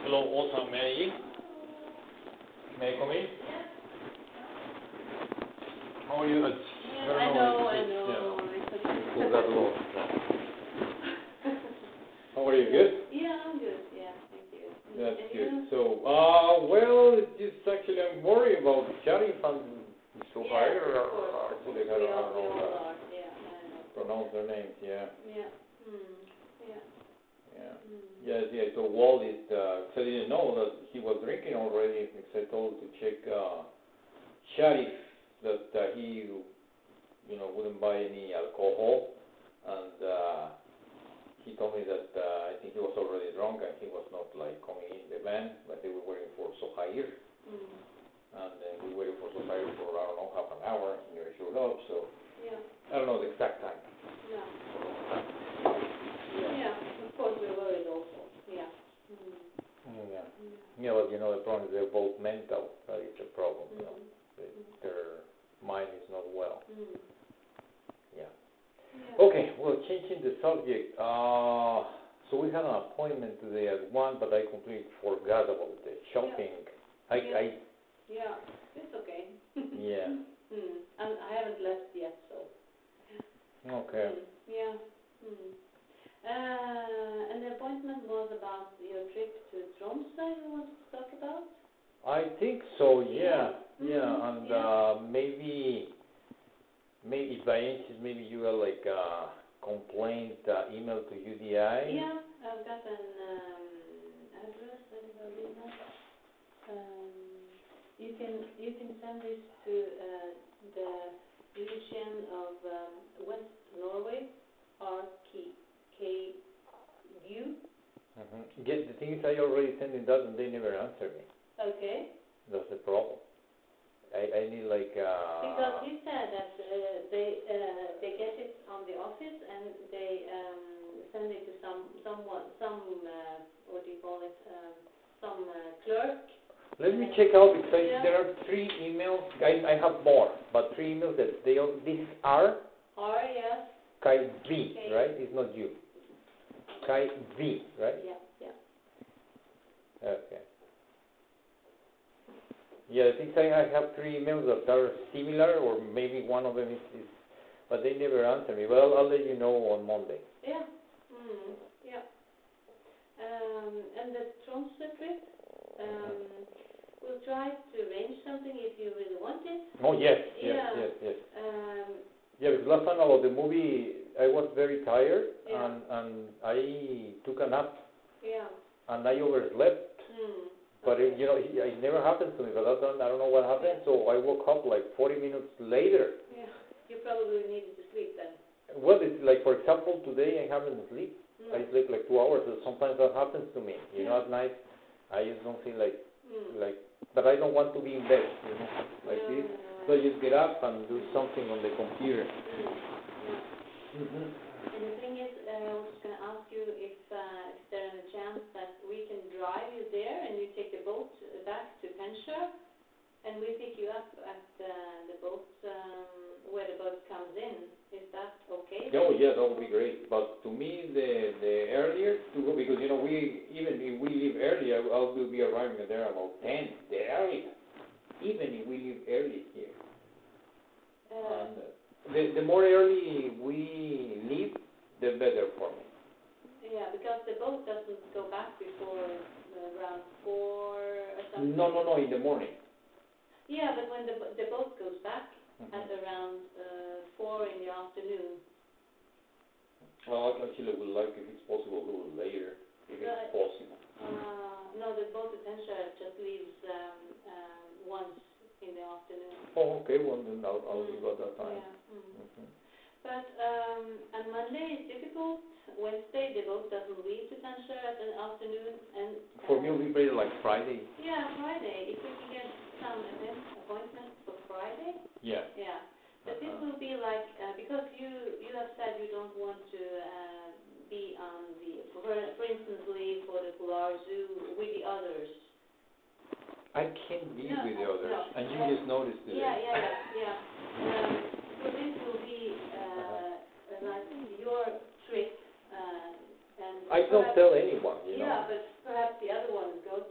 Hello, Osa, may I come in? How are you? I know. Who got lost? How are you? Good? Yeah, I'm good. Yeah, thank you. That's And good. you? So, well, just actually, I'm worried about Shari if I'm so high or actually, I don't know We all are. Yeah, I know. pronounce their names, yeah. Yeah. Yeah. Yeah. Mm. Yes. So Walt is, so I didn't know that he was drinking already, because I told to check, Sharif, that he, wouldn't buy any alcohol, and, he told me that, I think he was already drunk, and he was not, coming in the van, but they were waiting for Sohair, and then we waited for Sohair for, I don't know, half an hour, he never showed up, so, Yeah. I don't know the exact time. Yeah. Yeah. Of course, we're worried also. Yeah. Yeah, but the problem is they're both mental. That is the problem. Their mind is not well. Yeah. Okay, well, changing the subject. So we had an appointment today at 1, but I completely forgot about the shopping. Yeah, it's okay. Yeah. And I haven't left yet, so. Okay. Yeah. And the appointment was about your trip to Tromsø you want to talk about? I think so, yeah. Mm-hmm. And maybe by any chance, maybe you got a complaint email to UDI? Yeah, I've got an address, that is our email. You can send this to the region of West Norway, RKU. The thing is, I already sent it that and they never answer me. Okay. That's the problem. I need Because he said that they get it on the office and they send it to someone, what do you call it, some clerk. Let me check out because there are 3 emails. I have more, but 3 emails that these are yes. Kai V, right? It's not you. Kai V, right? Yeah. Okay. Yeah, I think I have 3 emails that are similar, or maybe one of them is but they never answer me. Well, I'll let you know on Monday. Yeah. Yeah. And the Tromsø trip, we'll try to arrange something if you really want it. Oh, yes. Yeah, because last time about the movie, I was very tired, and I took a nap. Yeah. And I overslept. But it never happens to me. But I don't know what happened. So I woke up 40 minutes later. Yeah, you probably needed to sleep then. Well, it's for example, today I haven't sleep. I sleep 2 hours. So sometimes that happens to me. At night, I just don't feel but I don't want to be in bed, this. So I just get up and do something on the computer. And the thing is, I was going to ask you if there's a chance that we can drive you there and you take the boat back to Pensjø, and we pick you up at the boat where the boat comes in. Is that okay? Oh yeah, that would be great. But to me, the earlier to go, because even if we leave early, I will be arriving there about 10. The earlier, even if we leave early here. The more early we leave, the better for me. Yeah, because the boat doesn't go back before around 4 or something. No, in the morning. Yeah, but when the boat goes back at around 4 in the afternoon. Well, I actually would like, if it's possible, a little later, if it's possible. No, the boat at Pensjø just leaves once in the afternoon. Oh, okay. Well, then I'll leave at that time. Yeah. But on Monday it's difficult. Wednesday the boat doesn't leave to Pensjø at the afternoon, and for me it'll be better Friday. Yeah, Friday. If we can get some appointments for Friday. Yeah. Yeah. But this will be because you have said you don't want to be on for instance, leave for the Polar Zoo with the others. I can't be with the others, and you just noticed it. Yeah. So this will be your trip, and I don't tell anyone, Yeah, but perhaps the other ones go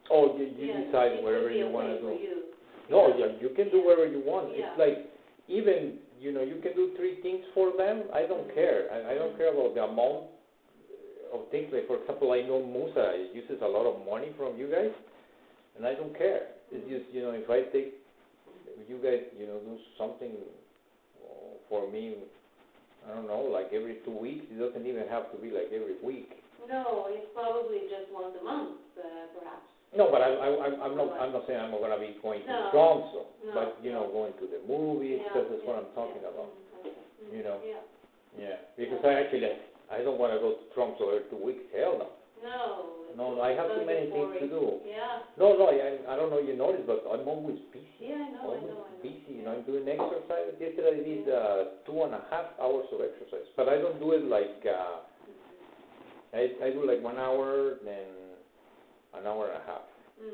Oh, you Yeah, decide it wherever would be you want to okay for do. you. No, Yeah. yeah, you can do whatever you want. Yeah. It's like, even, you know, you can do 3 things for them. I don't care. I don't care about the amount of things. Like, for example, I know Musa uses a lot of money from you guys, and I don't care. It's just, you know, if I take, if you guys, you know, do something for me, I don't know, like every 2 weeks. It doesn't even have to be like every week. No, it's probably just once a month, perhaps. No, but I'm not saying I'm gonna be going to No. Tromso, No, but you know, no. going to the movies. Yeah, That's yeah, what I'm talking yeah. about. Okay. You know. Yeah. Yeah, because I don't want to go to Tromso every 2 weeks. Hell no. No. No, I have too it's many things to boring. do. Yeah. No, I don't know if you noticed, but I'm always busy. Yeah, I know. Always busy. You know, I'm doing exercise. Yesterday I did 2.5 hours of exercise, but I don't do it like I do like 1 hour, then an hour and a half.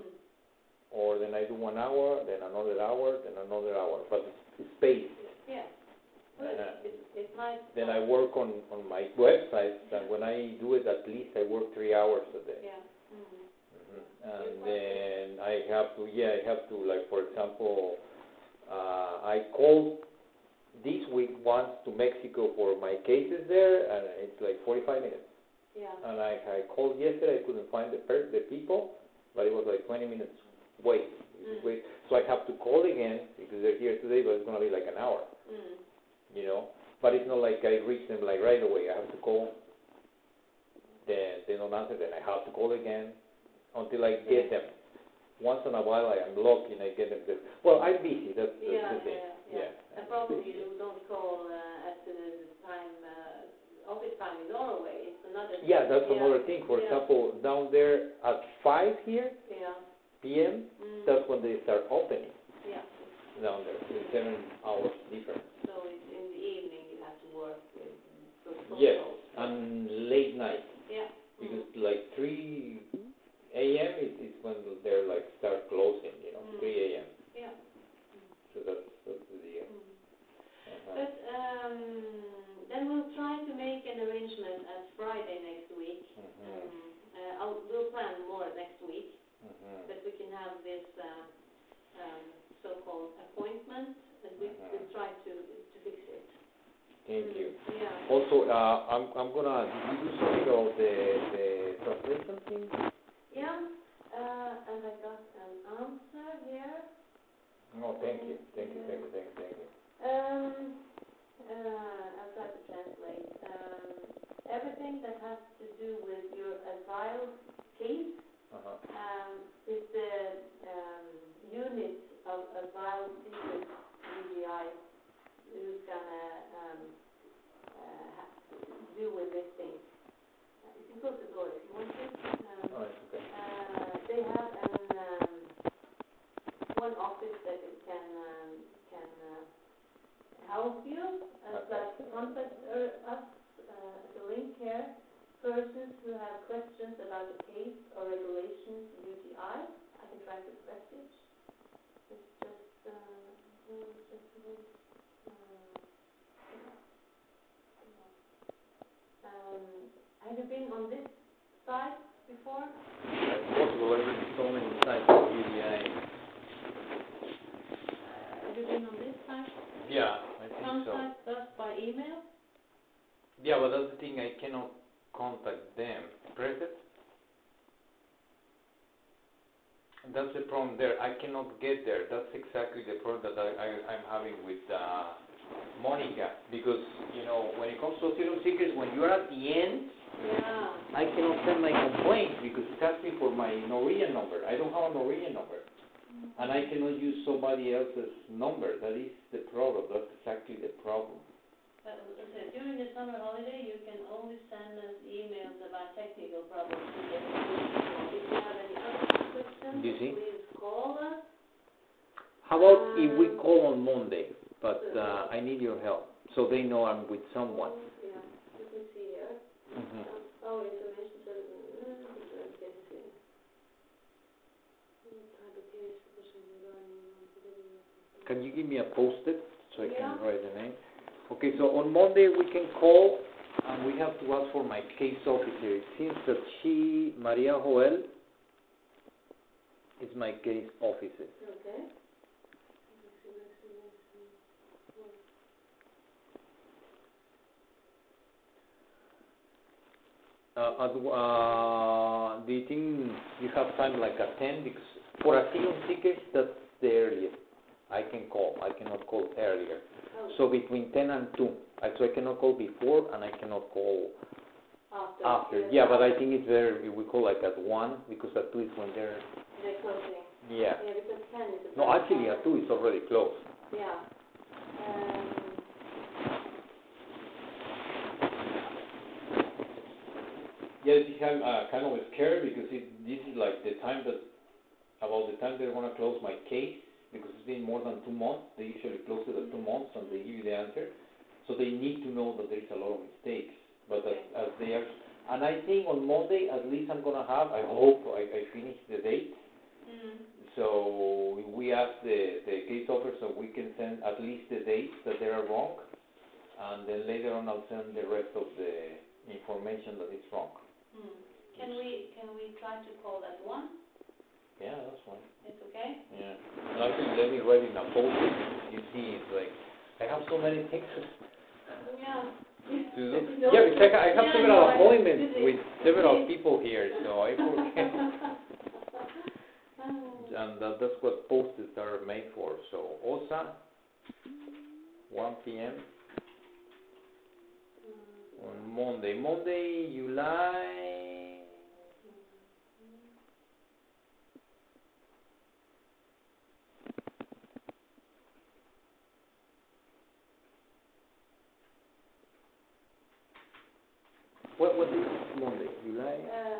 Or then I do 1 hour, then another hour, then another hour. But it's spaced. Yeah. Well, it's nice. Then I work on my website, and when I do it, at least I work 3 hours a day. Yeah. And then I have to, like, for example, I called this week once to Mexico for my cases there, and it's like 45 minutes. Yeah. And I called yesterday, I couldn't find the people, but it was like 20 minutes wait. So I have to call again, because they're here today, but it's going to be like an hour. You know, but it's not like I reach them like right away. I have to call, then they don't answer, then I have to call again until I get them. Once in a while I am lucky and I get them. Well, I'm busy, that's the thing. Yeah. And probably you don't call at the time, office time in Norway. It's another. Yeah, that's another thing. For example, down there at 5 here, p.m., that's when they start opening. Yeah. Down there, it's 7 hours different. So it's in the evening you have to work with those phone Yes, calls. and late night. Yeah. Because like 3 a.m. is when they're like start closing, you know, 3 a.m. Yeah. So that's the deal. But then we'll try to make an arrangement as Friday next week. We'll plan more next week, but we can have this so-called appointment, and we'll try to fix it. Thank you. Yeah. Also, I'm gonna. Did you do something of the translation thing? Yeah. And I got an answer here. No, thank you. I'll try to translate. Everything that has to do with your asylum case is the unit of asylum seekers UGI who's gonna do with this thing. You can close the door if you want to. Okay. They have one office that can help you. Contact us the link here. Persons who have questions about the case or regulations UTI. I can try to message. It's just have you been on this site before? It's possible. I've been so many sites of UDI. Have you been on this site? Yeah, I think so. Contact us by email? Yeah, but that's the thing. I cannot contact them. Press it. That's the problem there. I cannot get there. That's exactly the problem that I'm having with Monica. Because, you know, when it comes to asylum seekers, when you're at the end, I cannot send my complaint because it asks me for my Norwegian number. I don't have a Norwegian number. And I cannot use somebody else's number. That is the problem. That's exactly the problem. During the summer holiday, you can only send us emails about technical problems. If you have any other questions, please call us. How about if we call on Monday, but I need your help, so they know I'm with someone. Yeah, you can see here. Our information Can you give me a post-it so I can write the name? Okay, so on Monday we can call, and we have to ask for my case officer. It seems that Maria Joel, It's my case offices. Okay. Do you think you have time like at 10? Because for asylum seekers, that's the earliest I can call. I cannot call earlier. Oh. So between 10 and 2. So I cannot call before and I cannot call after. Yeah, but I think it's better if we call like at 1 because at 2 is when they're closing. Yeah. Yeah, because 10 is a No, actually at 2 it's already closed. Yeah. Yes, I'm kind of scared because this is like the time about the time they're going to close my case because it's been more than 2 months. They usually close it at 2 months and they give you the answer. So they need to know that there's a lot of mistakes. But as they are, and I think on Monday at least I'm going to have, I hope I finish the date. So we ask the case officer so we can send at least the dates that they are wrong. And then later on I'll send the rest of the information that is wrong. Can we try to call at 1? Yeah, that's fine. It's okay? Yeah. And actually, let me write in a post-it. You see, it's like, I have so many things Yeah. to do. Yeah, because I have several appointments with several people here, so I forget. And that's what post-its are made for. So, OSA, 1 p.m. on Monday. Monday, July... What is Monday? July?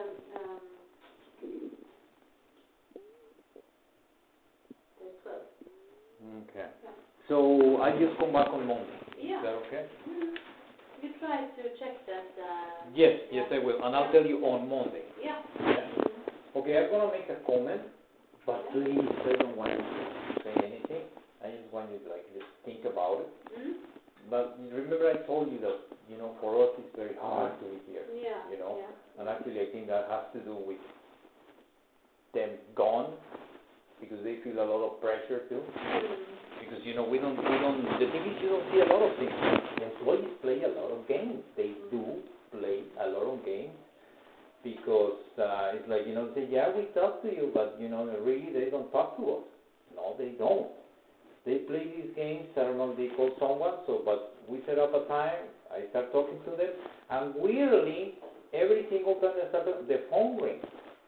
The 12th. Okay. So I just come back on Monday. Yeah. Is that okay? You try to check that. Yes, I will. And I'll tell you on Monday. Yeah. Okay, I'm going to make a comment, but please, I don't want you to say anything. I just want you to just think about it. But remember I told you that, for us it's very hard to be here. Yeah. And actually I think that has to do with them gone, because they feel a lot of pressure too. Because, we don't, the thing is you don't see a lot of things. Employees play a lot of games. They do play a lot of games because it's like, say, yeah, we talk to you, but, really they don't talk to us. No, they don't. They play these games, I don't know if they call someone, but we set up a time, I start talking to them, and weirdly, every single time they start talking, the phone rings.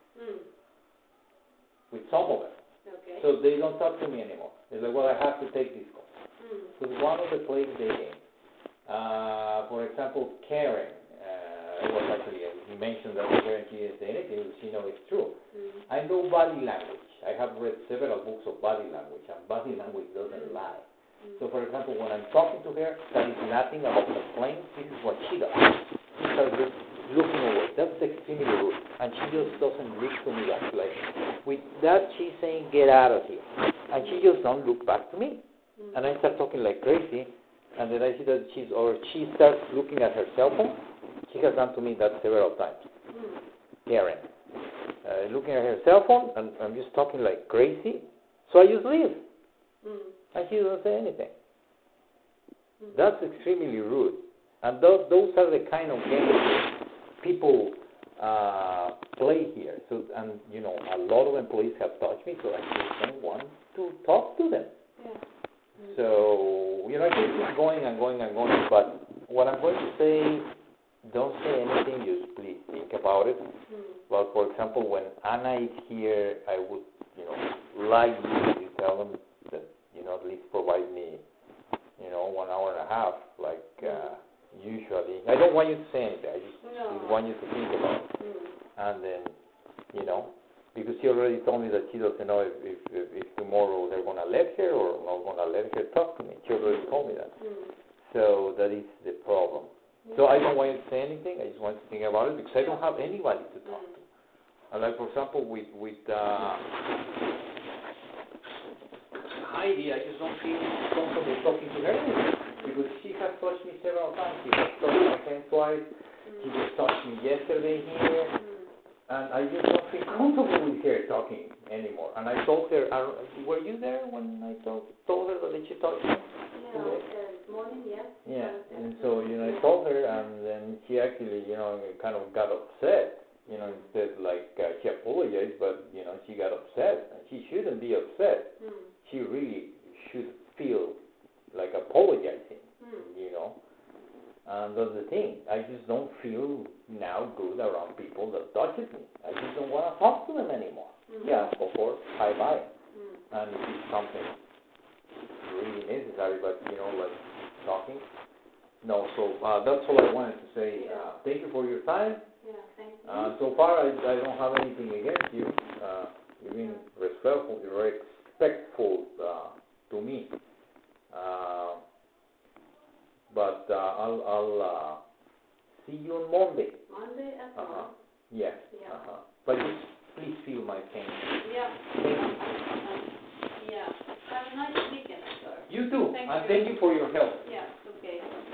With some of them. Okay. So they don't talk to me anymore. They're like, well, I have to take this call. So one of the plays they game. For example, Karen, it was actually, he mentioned that Karen didn't say anything, but she knows it's true. I know body language. I have read several books of body language, and body language doesn't lie. So, for example, when I'm talking to her, that is nothing about the plane, this is what she does. She starts just looking away. That's extremely rude. And she just doesn't reach to me back. Like, with that, she's saying, get out of here. And she just don't look back to me. And I start talking like crazy, and then I see that she starts looking at her cell phone. She has done to me that several times. Karen. Looking at her cell phone, and I'm just talking like crazy. So I just leave. And she doesn't say anything. That's extremely rude. And those are the kind of games people play here. So, and, a lot of employees have touched me, so I just don't want to talk to them. So, I can keep going and going and going, but what I'm going to say, don't say anything, just please think about it. Well, for example, when Anna is here, I would, like you to tell them that, at least provide me, 1 hour and a half, like usually. I don't want you to say anything. I just want you to think about it. And then, because she already told me that she doesn't know if tomorrow they're going to let her or not going to let her talk to me. She already told me that. So that is the problem. So I don't want you to say anything. I just want you to think about it because I don't have anybody to talk to. And like, for example, with Heidi, I just don't feel comfortable talking to her anymore because she has touched me several times. She has touched my hand twice. She just touched me yesterday here. And I just don't feel comfortable with her talking anymore. And I told her, were you there when I told her that she talked to me? Yeah, this morning, yes. Yeah, and so, I told her, and then she actually, kind of got upset, instead, like, she apologized, but, she got upset, and she shouldn't be upset. She really should feel like apologizing, and that's the thing. I just don't feel now good around people that touches me. I just don't want to talk to them anymore. Yeah, of course, bye-bye. And if it's something really necessary, but, like talking. No, so that's all I wanted to say. Thank you for your time. Yeah, thank you. So far, I don't have anything against you. You've been respectful to me. But I'll see you on Monday. Monday at 1. Yes. Yeah. But just please feel my pain. Yeah. Yeah. Have a nice weekend, sir. You too. Thank and you. thank you for your help. Yeah, okay.